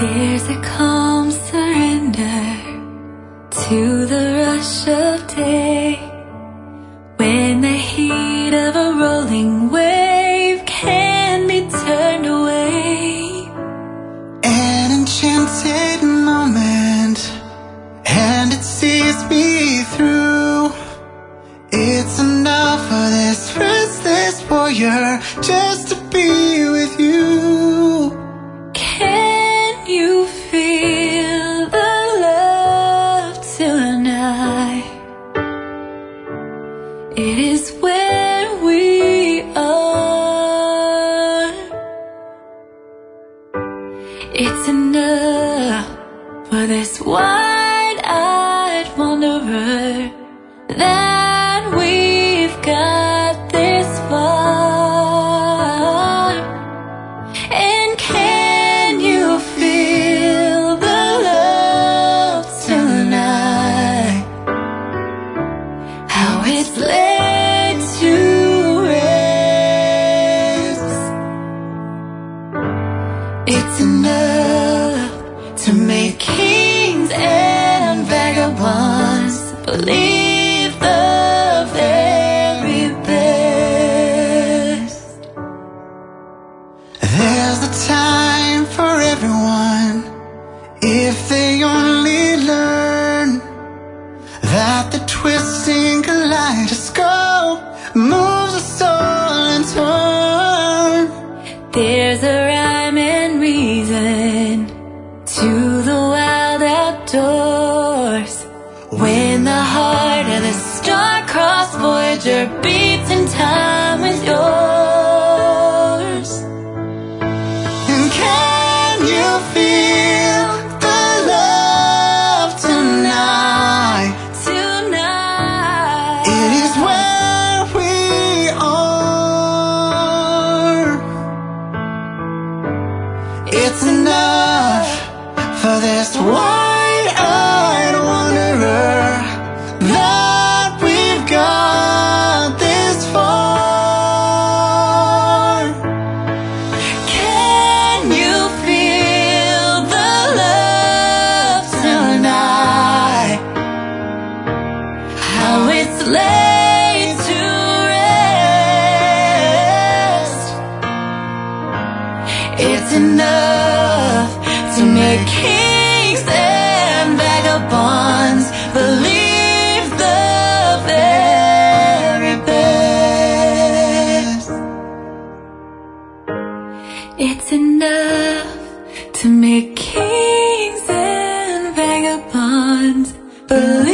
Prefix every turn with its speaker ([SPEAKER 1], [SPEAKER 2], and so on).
[SPEAKER 1] There's a calm surrender to the rush of day, when the heat of a rolling wave can be turned away.
[SPEAKER 2] An enchanted moment, and it sees me through. It's enough for this restless warrior just to be with you.
[SPEAKER 1] Can you feel the love tonight? It is where we are. It's enough for this wide-eyed wanderer that we've got this far. And can you feel the love tonight? How it's laid to rest. It's enough to make kings and vagabonds believe the very best.
[SPEAKER 2] There's a time for everyone, if they only learn that the twisting kaleidoscope moves us all in turn.
[SPEAKER 1] There's a rhyme and reason to the wild outdoors, when the heart of the star-crossed Voyager beats in time with yours.
[SPEAKER 2] And can you feel the love tonight?
[SPEAKER 1] Tonight,
[SPEAKER 2] It is where we are. It's enough for this wide-eyed wanderer that we've got this far.
[SPEAKER 1] can you feel the love tonight? How it's laid to rest. It's enough to make kings and vagabonds believe the very best. It's enough to make kings and vagabonds believe